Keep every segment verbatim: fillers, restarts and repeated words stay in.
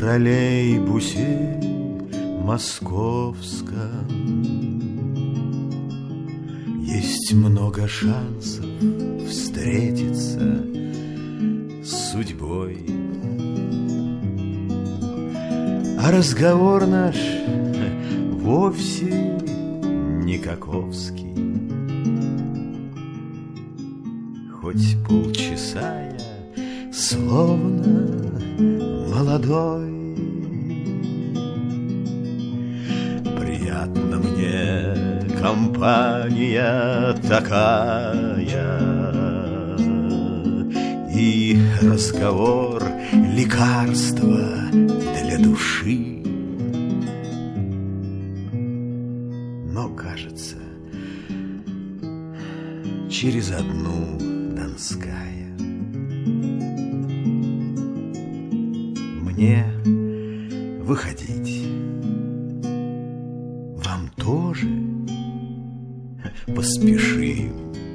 троллейбусе московском есть много шансов встретиться с судьбой. А разговор наш вовсе не каковский. Хоть полчаса я словно молодой. Приятна мне компания такая, и разговор — лекарство для души. Но, кажется, через одну Донская мне выходить. Вам тоже поспешим.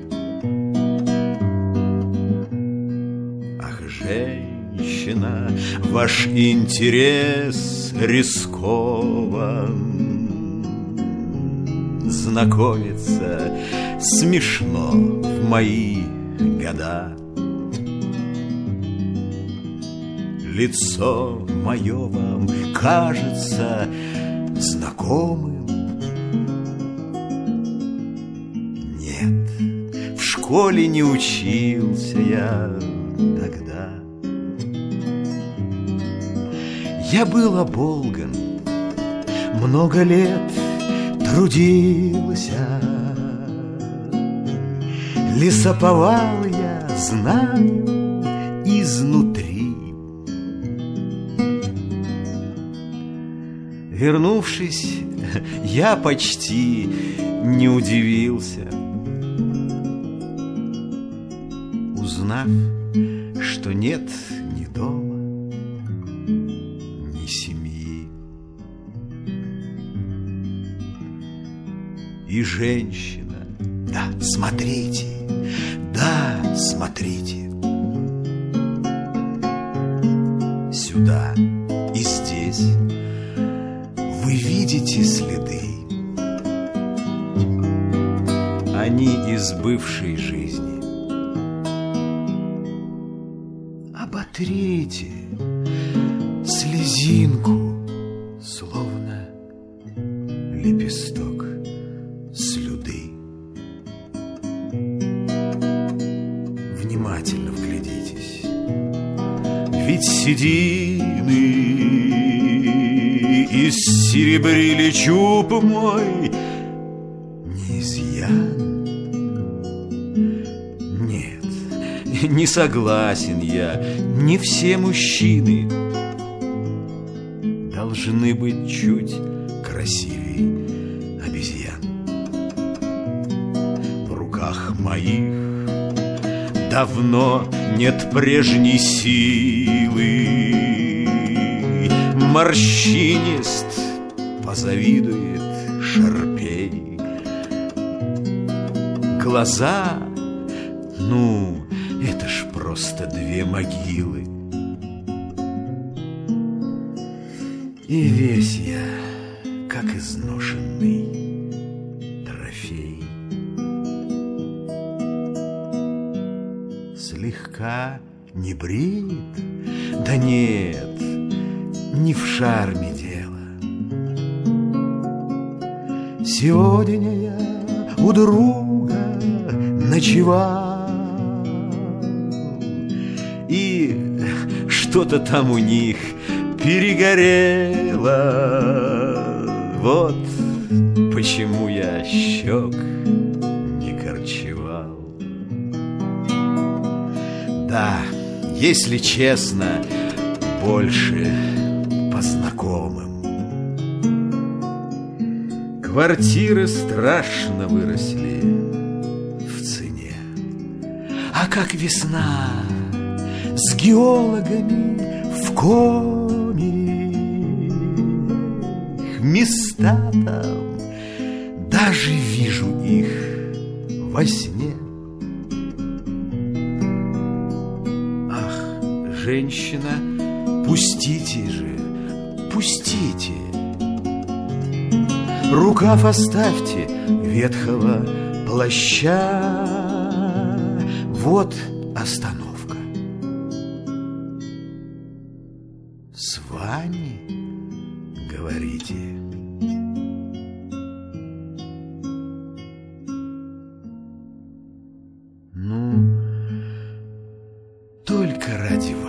Ах, женщина, ваш интерес рискован. Знакомиться смешно в мои года. Лицо мое вам кажется знакомым. Нет, в школе не учился я тогда. Я был оболган, много лет трудился. Лесоповал я знаю изнутри. Вернувшись, я почти не удивился, узнав, что нет ни дома, ни семьи. И женщина, да, смотрите, да, смотрите, сюда и здесь вы видите следы. Они из бывшей жизни. Оботрите слезинку, словно лепесток слюды. Внимательно вглядитесь, ведь седины иссеребрили чуб мой. Не изъян? Нет, не согласен я. Не все мужчины должны быть чуть красивее обезьян. В руках моих давно нет прежней силы. Морщинист позавидует Шарпей. Глаза, ну, это ж просто две могилы. И весь я, как изношенный трофей. Слегка не брит? Да нет, не в шарме дело. Сегодня я у друга ночевал, и что-то там у них перегорело. Вот почему я щек не корчевал. Да, если честно, больше по знакомым. Квартиры страшно выросли в цене. А как весна с геологами в коме, места там, даже вижу их во сне. Ах, женщина, пустите же пустите. Рукав оставьте ветхого плаща. Вот остановка. С вами, говорите? Ну, только ради